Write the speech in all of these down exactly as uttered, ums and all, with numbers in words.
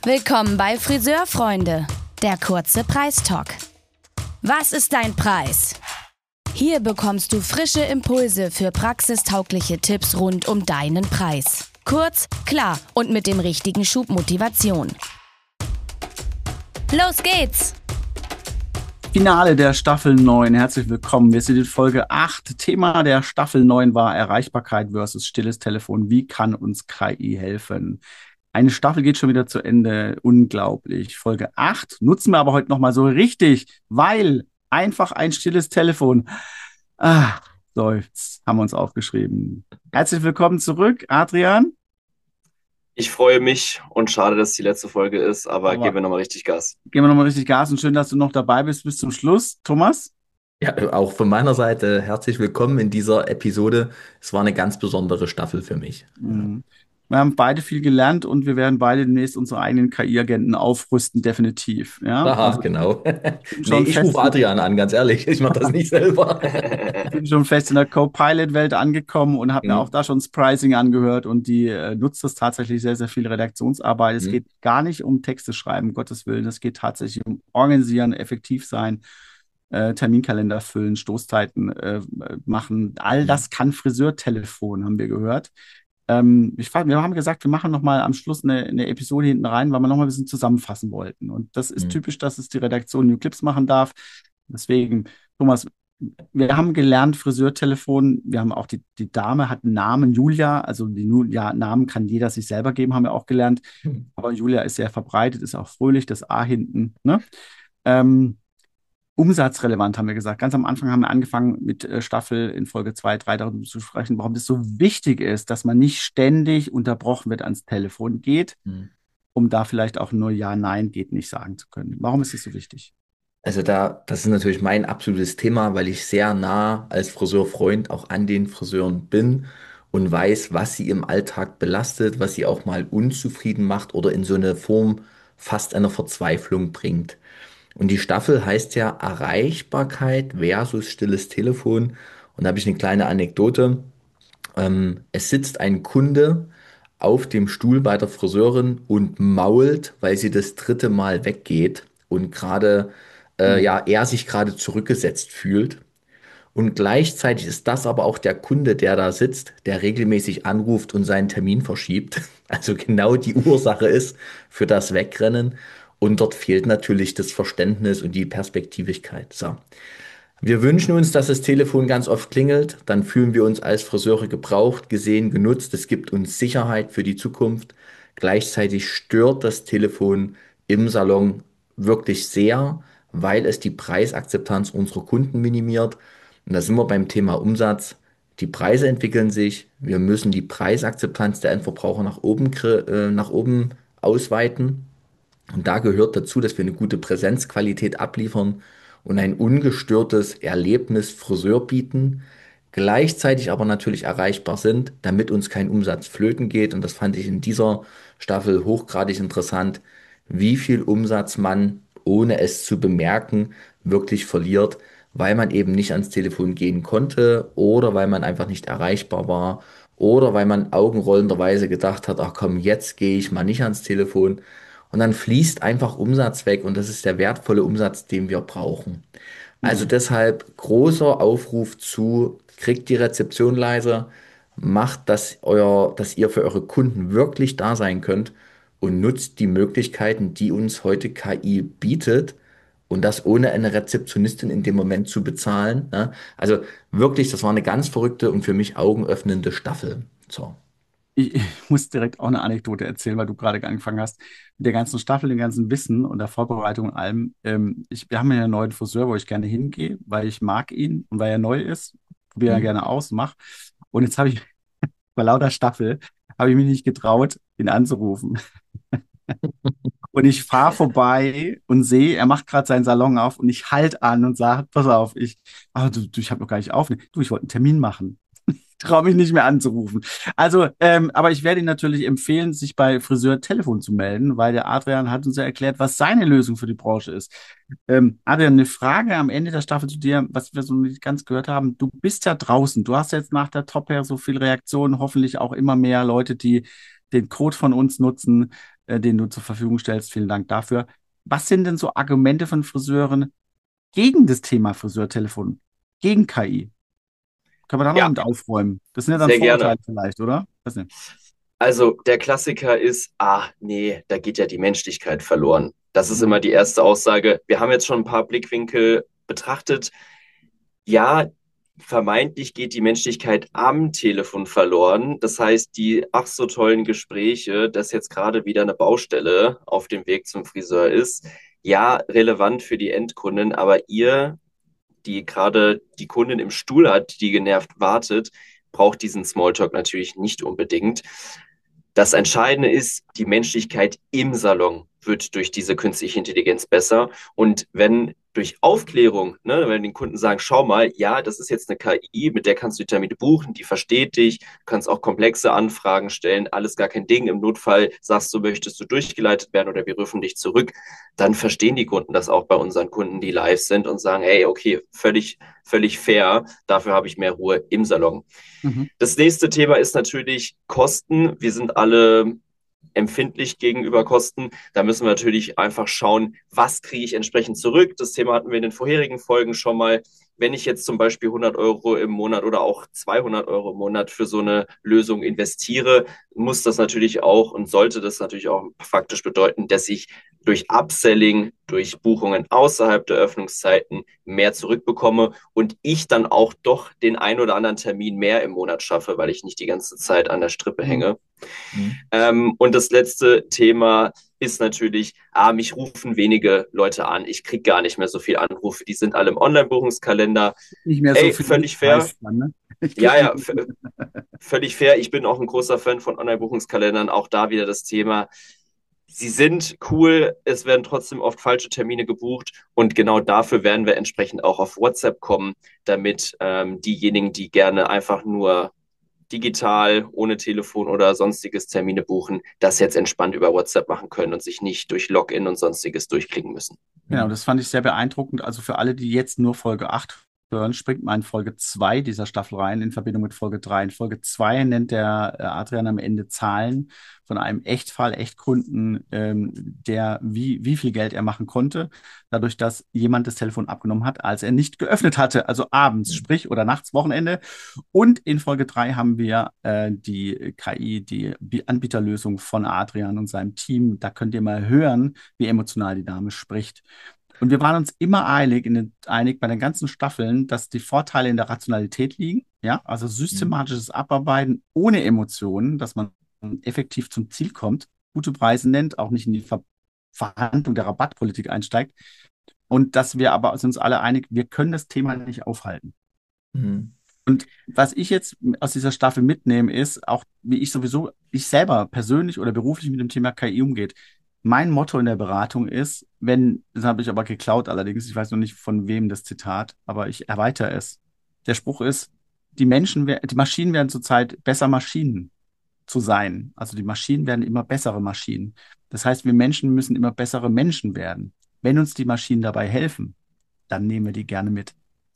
Willkommen bei Friseurfreunde, der kurze Preistalk. Was ist dein Preis? Hier bekommst du frische Impulse für praxistaugliche Tipps rund um deinen Preis. Kurz, klar und mit dem richtigen Schub Motivation. Los geht's! Finale der Staffel neun. Herzlich willkommen. Wir sind in Folge acht. Thema der Staffel neun war Erreichbarkeit versus stilles Telefon. Wie kann uns K I helfen? Eine Staffel geht schon wieder zu Ende. Unglaublich. Folge acht nutzen wir aber heute nochmal so richtig, weil einfach ein stilles Telefon. Ah, so, jetzt haben wir uns aufgeschrieben. Herzlich willkommen zurück, Adrian. Ich freue mich und schade, dass es die letzte Folge ist, aber, Aber geben wir nochmal richtig Gas. Geben wir nochmal richtig Gas und schön, dass du noch dabei bist bis zum Schluss. Thomas? Ja, auch von meiner Seite herzlich willkommen in dieser Episode. Es war eine ganz besondere Staffel für mich. Mhm. Wir haben beide viel gelernt und wir werden beide demnächst unsere eigenen K I-Agenten aufrüsten, definitiv. Ja, Aha, also genau. ich bin Nee, schon ich fest, rufe Adrian an, ganz ehrlich. Ich mache das nicht selber. ich bin schon fest in der Copilot-Welt angekommen und habe mir auch Mhm. da schon das Pricing angehört und die äh, nutzt das tatsächlich sehr, sehr viel Redaktionsarbeit. Es Mhm. geht gar nicht um Texte schreiben, um Gottes Willen. Es geht tatsächlich um Organisieren, effektiv sein, äh, Terminkalender füllen, Stoßzeiten äh, machen. All das kann Friseurtelefon, haben wir gehört. Ähm, ich, frag- wir haben gesagt, wir machen nochmal am Schluss eine, eine Episode hinten rein, weil wir nochmal ein bisschen zusammenfassen wollten. Und das ist Mhm. typisch, dass es die Redaktion New Clips machen darf. Deswegen, Thomas, wir haben gelernt, Friseurtelefon, wir haben auch die, die Dame hat einen Namen, Julia, also die Nu- ja, Namen kann jeder sich selber geben, haben wir auch gelernt. Aber Julia ist sehr verbreitet, ist auch fröhlich, das A hinten, ne? Ähm, Umsatzrelevant haben wir gesagt. Ganz am Anfang haben wir angefangen mit äh, Staffel in Folge zwei, drei darüber zu sprechen, warum das so wichtig ist, dass man nicht ständig unterbrochen wird, ans Telefon geht, Mhm. um da vielleicht auch nur Ja, Nein geht nicht sagen zu können. Warum ist das so wichtig? Also da, das ist natürlich mein absolutes Thema, weil ich sehr nah als Friseurfreund auch an den Friseuren bin und weiß, was sie im Alltag belastet, was sie auch mal unzufrieden macht oder in so eine Form fast einer Verzweiflung bringt. Und die Staffel heißt ja Erreichbarkeit versus stilles Telefon. Und da habe ich eine kleine Anekdote. Ähm, es sitzt ein Kunde auf dem Stuhl bei der Friseurin und mault, weil sie das dritte Mal weggeht und gerade, äh, Hm. ja, er sich gerade zurückgesetzt fühlt. Und gleichzeitig ist das aber auch der Kunde, der da sitzt, der regelmäßig anruft und seinen Termin verschiebt. Also genau die Ursache ist für das Wegrennen. Und dort fehlt natürlich das Verständnis und die Perspektivigkeit. So. Wir wünschen uns, dass das Telefon ganz oft klingelt. Dann fühlen wir uns als Friseure gebraucht, gesehen, genutzt. Es gibt uns Sicherheit für die Zukunft. Gleichzeitig stört das Telefon im Salon wirklich sehr, weil es die Preisakzeptanz unserer Kunden minimiert. Und da sind wir beim Thema Umsatz. Die Preise entwickeln sich. Wir müssen die Preisakzeptanz der Endverbraucher nach oben, kre- äh, nach oben ausweiten. Und da gehört dazu, dass wir eine gute Präsenzqualität abliefern und ein ungestörtes Erlebnis Friseur bieten, gleichzeitig aber natürlich erreichbar sind, damit uns kein Umsatz flöten geht. Und das fand ich in dieser Staffel hochgradig interessant, wie viel Umsatz man, ohne es zu bemerken, wirklich verliert, weil man eben nicht ans Telefon gehen konnte oder weil man einfach nicht erreichbar war oder weil man augenrollenderweise gedacht hat, ach komm, jetzt gehe ich mal nicht ans Telefon. Und dann fließt einfach Umsatz weg und das ist der wertvolle Umsatz, den wir brauchen. Also Hm. deshalb großer Aufruf zu, kriegt die Rezeption leiser, macht, dass euer, dass ihr für eure Kunden wirklich da sein könnt und nutzt die Möglichkeiten, die uns heute K I bietet und das ohne eine Rezeptionistin in dem Moment zu bezahlen. Ne? Also wirklich, das war eine ganz verrückte und für mich augenöffnende Staffel. So. Ich, ich muss direkt auch eine Anekdote erzählen, weil du gerade angefangen hast mit der ganzen Staffel, dem ganzen Wissen und der Vorbereitung und allem. Ähm, ich, wir haben ja einen neuen Friseur, wo ich gerne hingehe, weil ich mag ihn und weil er neu ist. Probiere er Hm? gerne aus, mach. Und jetzt habe ich bei lauter Staffel habe ich mich nicht getraut, ihn anzurufen. Und ich fahre vorbei und sehe, er macht gerade seinen Salon auf und ich halt an und sage, pass auf, ich, ah, du, du, ich habe noch gar nicht auf. Du, ich wollte einen Termin machen. Traue mich nicht mehr anzurufen. Also, ähm, aber ich werde Ihnen natürlich empfehlen, sich bei Friseur Telefon zu melden, weil der Adrian hat uns ja erklärt, was seine Lösung für die Branche ist. Ähm, Adrian, eine Frage am Ende der Staffel zu dir, was wir so nicht ganz gehört haben. Du bist ja draußen. Du hast jetzt nach der Top Hair so viel Reaktionen, hoffentlich auch immer mehr Leute, die den Code von uns nutzen. äh, den du zur Verfügung stellst. Vielen Dank dafür. Was sind denn so Argumente von Friseuren gegen das Thema Friseurtelefon, gegen K I? Können wir da noch Ja, mit aufräumen? Das sind ja dann sehr gerne. Vorurteile vielleicht, oder? Weiß nicht. Also der Klassiker ist, ah, nee, da geht ja die Menschlichkeit verloren. Das ist immer Mhm. die erste Aussage. Wir haben jetzt schon ein paar Blickwinkel betrachtet. Ja, vermeintlich geht die Menschlichkeit am Telefon verloren. Das heißt, die ach so tollen Gespräche, dass jetzt gerade wieder eine Baustelle auf dem Weg zum Friseur ist, ja, relevant für die Endkunden, aber ihr, die gerade die Kundin im Stuhl hat, die genervt wartet, braucht diesen Smalltalk natürlich nicht unbedingt. Das Entscheidende ist, die Menschlichkeit im Salon wird durch diese künstliche Intelligenz besser. Und wenn durch Aufklärung, ne, wenn den Kunden sagen, schau mal, ja, das ist jetzt eine K I, mit der kannst du die Termine buchen, die versteht dich, du kannst auch komplexe Anfragen stellen, alles gar kein Ding. Im Notfall sagst du, möchtest du durchgeleitet werden oder wir rufen dich zurück, dann verstehen die Kunden das auch bei unseren Kunden, die live sind und sagen, hey, okay, völlig, völlig fair, dafür habe ich mehr Ruhe im Salon. Mhm. Das nächste Thema ist natürlich Kosten. Wir sind alle empfindlich gegenüber Kosten. Da müssen wir natürlich einfach schauen, was kriege ich entsprechend zurück. Das Thema hatten wir in den vorherigen Folgen schon mal. Wenn ich jetzt zum Beispiel hundert Euro im Monat oder auch zweihundert Euro im Monat für so eine Lösung investiere, muss das natürlich auch und sollte das natürlich auch faktisch bedeuten, dass ich durch Upselling, durch Buchungen außerhalb der Öffnungszeiten mehr zurückbekomme und ich dann auch doch den ein oder anderen Termin mehr im Monat schaffe, weil ich nicht die ganze Zeit an der Strippe Mhm. hänge. Mhm. Ähm, und das letzte Thema ist natürlich, ah, mich rufen wenige Leute an. Ich kriege gar nicht mehr so viele Anrufe. Die sind alle im Online-Buchungskalender. Nicht mehr so Ey, viel völlig fair. Preis dran, ne? Ich Ja, krieg ja, nicht v- völlig fair. Ich bin auch ein großer Fan von Online-Buchungskalendern. Auch da wieder das Thema. Sie sind cool, es werden trotzdem oft falsche Termine gebucht und genau dafür werden wir entsprechend auch auf WhatsApp kommen, damit ähm, diejenigen, die gerne einfach nur digital, ohne Telefon oder sonstiges Termine buchen, das jetzt entspannt über WhatsApp machen können und sich nicht durch Login und sonstiges durchklicken müssen. Genau, Mhm. das fand ich sehr beeindruckend. Also für alle, die jetzt nur Folge acht hören, springt mal in Folge zwei dieser Staffel rein in Verbindung mit Folge drei. In Folge zwei nennt der äh, Adrian am Ende Zahlen von einem Echtfall, Echtkunden, ähm, der wie, wie viel Geld er machen konnte, dadurch, dass jemand das Telefon abgenommen hat, als er nicht geöffnet hatte, also abends, Mhm. sprich oder nachts, Wochenende. Und in Folge drei haben wir äh, die K I, die Bi- Anbieterlösung von Adrian und seinem Team. Da könnt ihr mal hören, wie emotional die Dame spricht. Und wir waren uns immer einig, in den, einig bei den ganzen Staffeln, dass die Vorteile in der Rationalität liegen. Ja, also Mhm. systematisches Abarbeiten ohne Emotionen, dass man effektiv zum Ziel kommt, gute Preise nennt, auch nicht in die Ver Verhandlung der Rabattpolitik einsteigt. Und dass wir aber sind uns alle einig, wir können das Thema nicht aufhalten. Mhm. Und was ich jetzt aus dieser Staffel mitnehme, ist auch, wie ich sowieso, ich selber persönlich oder beruflich mit dem Thema K I umgeht. Mein Motto in der Beratung ist, wenn, das habe ich aber geklaut allerdings, ich weiß noch nicht von wem das Zitat, aber ich erweitere es. Der Spruch ist, die Menschen, wer- die Maschinen werden zurzeit besser Maschinen zu sein. Also die Maschinen werden immer bessere Maschinen. Das heißt, wir Menschen müssen immer bessere Menschen werden. Wenn uns die Maschinen dabei helfen, dann nehmen wir die gerne mit.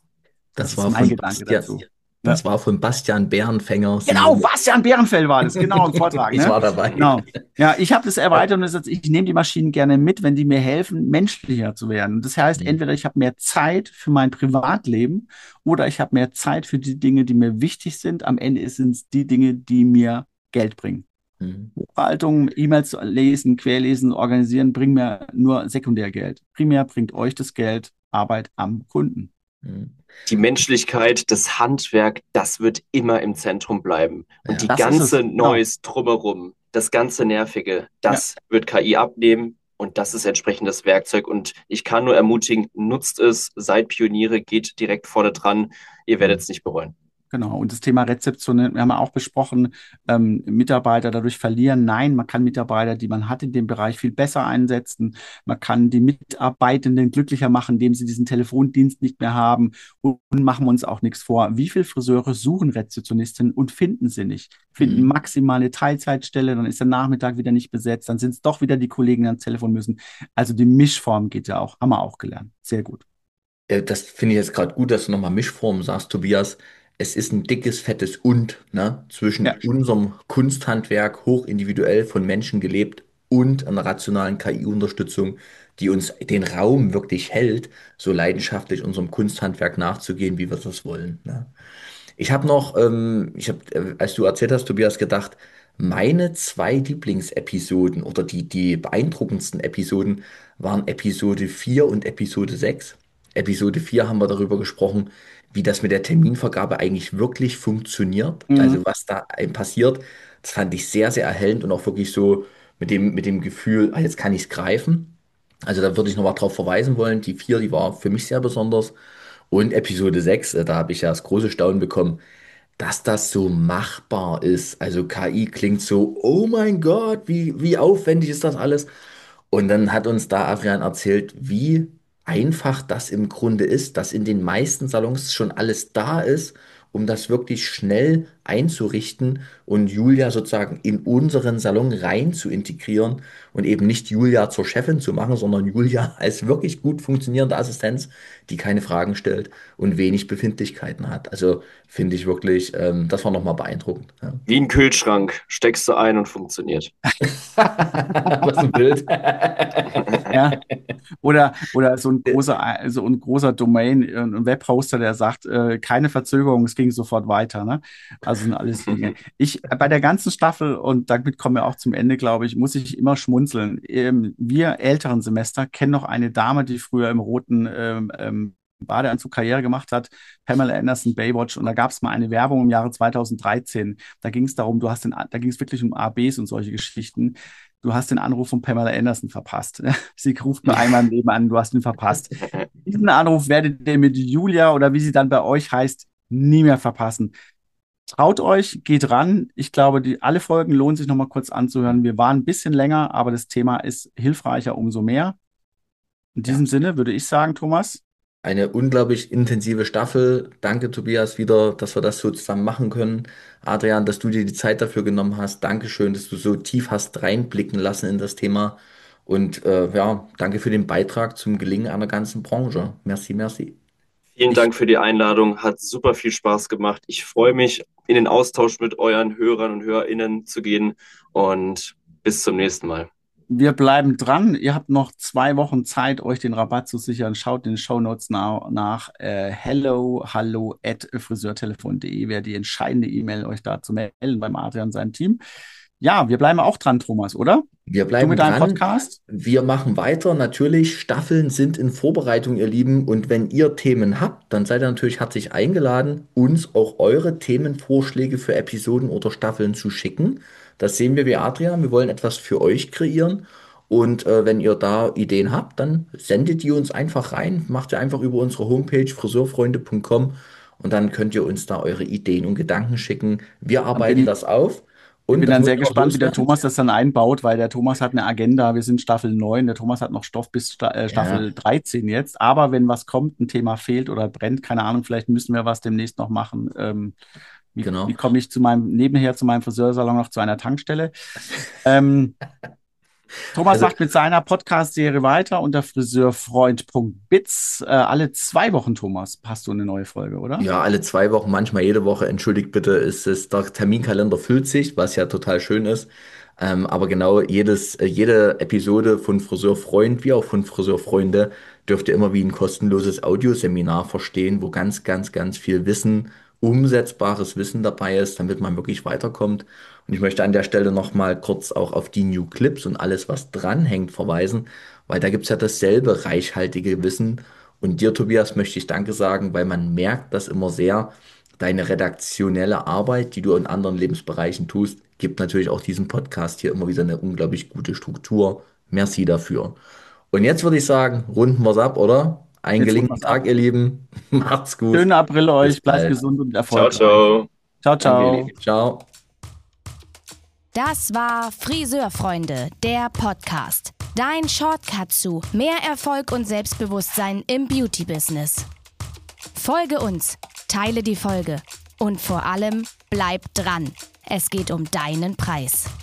Das Das ist war mein von Gedanke Bastian, dazu. das Ne? war von Bastian Bärenfänger, Genau, Synchron. Bastian Bärenfeld war das, genau, im Vortrag, Ich ne? war dabei. Genau. Ja, ich habe das erweitert und gesagt, ich nehme die Maschinen gerne mit, wenn die mir helfen, menschlicher zu werden. Und das heißt, Mhm. entweder ich habe mehr Zeit für mein Privatleben oder ich habe mehr Zeit für die Dinge, die mir wichtig sind. Am Ende sind es die Dinge, die mir Geld bringen. Mhm. Buchhaltung, E-Mails lesen, querlesen, organisieren, bringen mir nur Sekundärgeld. Primär bringt euch das Geld Arbeit am Kunden. Mhm. Die Menschlichkeit, das Handwerk, das wird immer im Zentrum bleiben. Und Ja. die Das ist es, ganze genau. Neues drumherum, das ganze Nervige, Ja. das wird K I abnehmen und das ist entsprechend das Werkzeug. Und ich kann nur ermutigen, nutzt es, seid Pioniere, geht direkt vorne dran. Ihr werdet Mhm. es nicht bereuen. Genau, und das Thema Rezeption, wir haben auch besprochen, ähm, Mitarbeiter dadurch verlieren. Nein, man kann Mitarbeiter, die man hat in dem Bereich, viel besser einsetzen. Man kann die Mitarbeitenden glücklicher machen, indem sie diesen Telefondienst nicht mehr haben. Und machen wir uns auch nichts vor. Wie viele Friseure suchen Rezeptionistinnen und finden sie nicht? Finden Mhm. maximale Teilzeitstelle, dann ist der Nachmittag wieder nicht besetzt, dann sind es doch wieder die Kollegen, die ans Telefon müssen. Also die Mischform geht ja auch, haben wir auch gelernt. Sehr gut. Äh, Das finde ich jetzt gerade gut, dass du nochmal Mischform sagst, Tobias. Es ist ein dickes, fettes Und, ne, zwischen Ja, unserem Kunsthandwerk, hochindividuell von Menschen gelebt und einer rationalen K I-Unterstützung, die uns den Raum wirklich hält, so leidenschaftlich unserem Kunsthandwerk nachzugehen, wie wir das wollen. Ne? Ich habe noch, ähm, ich habe, äh, als du erzählt hast, Tobias, gedacht, meine zwei Lieblingsepisoden oder die, die beeindruckendsten Episoden waren Episode vier und Episode sechs. Episode vier haben wir darüber gesprochen, wie das mit der Terminvergabe eigentlich wirklich funktioniert. Mhm. Also was da einem passiert, das fand ich sehr, sehr erhellend und auch wirklich so mit dem, mit dem Gefühl, ah, jetzt kann ich es greifen. Also da würde ich nochmal drauf verweisen wollen. Die vier, die war für mich sehr besonders. Und Episode sechs, äh, da habe ich ja das große Staunen bekommen, dass das so machbar ist. Also K I klingt so, oh mein Gott, wie, wie aufwendig ist das alles? Und dann hat uns da Adrian erzählt, wie einfach das im Grunde ist, dass in den meisten Salons schon alles da ist, um das wirklich schnell einzurichten und Julia sozusagen in unseren Salon rein zu integrieren und eben nicht Julia zur Chefin zu machen, sondern Julia als wirklich gut funktionierende Assistenz, die keine Fragen stellt und wenig Befindlichkeiten hat. Also finde ich wirklich, ähm, das war nochmal beeindruckend. Ja. Wie ein Kühlschrank, steckst du ein und funktioniert. Was ein Bild. Ja. Oder, oder so ein großer, so ein großer Domain, ein Webhoster, der sagt, äh, keine Verzögerung, es ging sofort weiter. Ne? Also sind alles Dinge. Ich, bei der ganzen Staffel, und damit kommen wir auch zum Ende, glaube ich, muss ich immer schmunzeln. Ähm, wir älteren Semester kennen noch eine Dame, die früher im roten ähm, ähm, Badeanzug Karriere gemacht hat, Pamela Anderson, Baywatch, und da gab es mal eine Werbung im Jahre zweitausenddreizehn. Da ging es darum, du hast den, da ging es wirklich um A Bs und solche Geschichten. Du hast den Anruf von Pamela Anderson verpasst. Sie ruft nur einmal im Leben an, du hast ihn verpasst. Diesen Anruf werdet ihr mit Julia oder wie sie dann bei euch heißt, nie mehr verpassen. Traut euch, geht ran. Ich glaube, die, alle Folgen lohnen sich nochmal kurz anzuhören. Wir waren ein bisschen länger, aber das Thema ist hilfreicher umso mehr. In Ja. diesem Sinne würde ich sagen, Thomas, Eine unglaublich intensive Staffel. Danke, Tobias, wieder, dass wir das so zusammen machen können. Adrian, dass du dir die Zeit dafür genommen hast. Dankeschön, dass du so tief hast reinblicken lassen in das Thema. Und äh, ja, danke für den Beitrag zum Gelingen einer ganzen Branche. Merci, merci. Vielen Ich, Dank für die Einladung, hat super viel Spaß gemacht. Ich freue mich, in den Austausch mit euren Hörern und HörerInnen zu gehen und bis zum nächsten Mal. wir bleiben dran. Ihr habt noch zwei Wochen Zeit, euch den Rabatt zu sichern. Schaut in den Shownotes nach, nach äh, hello, hallo at friseurtelefon punkt de wäre die entscheidende E-Mail, euch da zu melden beim Adrian und seinem Team. Ja, wir bleiben auch dran, Thomas, oder? wir Du bleiben mit deinem dran. Podcast? Wir machen weiter. Natürlich, Staffeln sind in Vorbereitung, ihr Lieben. Und wenn ihr Themen habt, dann seid ihr natürlich herzlich eingeladen, uns auch eure Themenvorschläge für Episoden oder Staffeln zu schicken. Das sehen wir wie Adrian. Wir wollen etwas für euch kreieren. Und äh, wenn ihr da Ideen habt, dann sendet die uns einfach rein. Macht ihr einfach über unsere Homepage friseurfreunde punkt com und dann könnt ihr uns da eure Ideen und Gedanken schicken. Wir Dann bin arbeiten ich, das auf. ich Und bin das dann wollt sehr ihr auch gespannt, wie der loswerden? Thomas das dann einbaut, weil der Thomas hat eine Agenda. Wir sind Staffel neun, der Thomas hat noch Stoff bis Sta äh, Ja, Staffel dreizehn jetzt. Aber wenn was kommt, ein Thema fehlt oder brennt, keine Ahnung, vielleicht müssen wir was demnächst noch machen. Ähm, wie, wie genau. komme ich zu meinem, nebenher zu meinem Friseursalon noch zu einer Tankstelle? Ähm, Thomas Also macht mit seiner Podcast-Serie weiter unter friseurfreund punkt biz. Äh, alle zwei Wochen, Thomas, hast du eine neue Folge, oder? ja, alle zwei Wochen, manchmal jede Woche, entschuldigt bitte, ist es, der Terminkalender füllt sich, was ja total schön ist. Ähm, aber genau jedes, äh, jede Episode von Friseurfreund wie auch von Friseurfreunde dürft ihr immer wie ein kostenloses Audioseminar verstehen, wo ganz, ganz, ganz viel Wissen, umsetzbares Wissen dabei ist, damit man wirklich weiterkommt. Und ich möchte an der Stelle nochmal kurz auch auf die New Clips und alles, was dranhängt, verweisen, weil da gibt's ja dasselbe reichhaltige Wissen. Und dir, Tobias, möchte ich Danke sagen, weil man merkt das immer sehr. Deine redaktionelle Arbeit, die du in anderen Lebensbereichen tust, gibt natürlich auch diesem Podcast hier immer wieder eine unglaublich gute Struktur. Merci dafür. Und jetzt würde ich sagen, runden wir's ab, oder? Einen Jetzt runden wir gelingenden es ab. Tag, ihr Lieben. Macht's gut. Schönen April Bis euch, bleibt bald. gesund und Ciao, erfolgreich. ciao. Ciao, Danke, ihr ciao. Lieben. Ciao. Das war Friseurfreunde, der Podcast. Dein Shortcut zu mehr Erfolg und Selbstbewusstsein im Beauty-Business. Folge uns, teile die Folge und vor allem bleib dran. Es geht um deinen Preis.